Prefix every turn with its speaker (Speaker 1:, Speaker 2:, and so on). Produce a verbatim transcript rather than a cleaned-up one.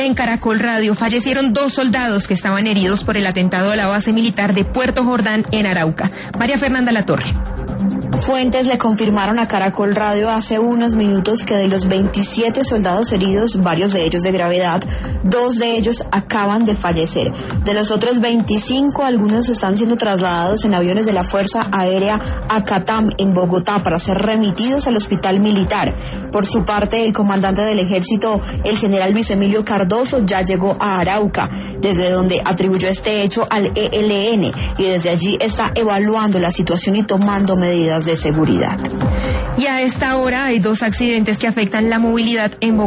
Speaker 1: en Caracol Radio. Fallecieron dos soldados que estaban heridos por el atentado a la base militar de Puerto Jordán en Arauca. María Fernanda Latorre.
Speaker 2: Fuentes le confirmaron a Caracol Radio hace unos minutos que de los veintisiete soldados heridos, varios de ellos de gravedad, dos de ellos acaban de fallecer. De los otros veinticinco, algunos están siendo trasladados en aviones de la Fuerza Aérea Acatam en Bogotá para ser remitidos al hospital militar. Por su parte, el comandante del ejército, el general Luis Emilio Cardoso, ya llegó a Arauca, desde donde atribuyó este hecho al E L N, y desde allí está evaluando la situación y tomando medidas de seguridad.
Speaker 1: Y a esta hora hay dos accidentes que afectan la movilidad en Bogotá.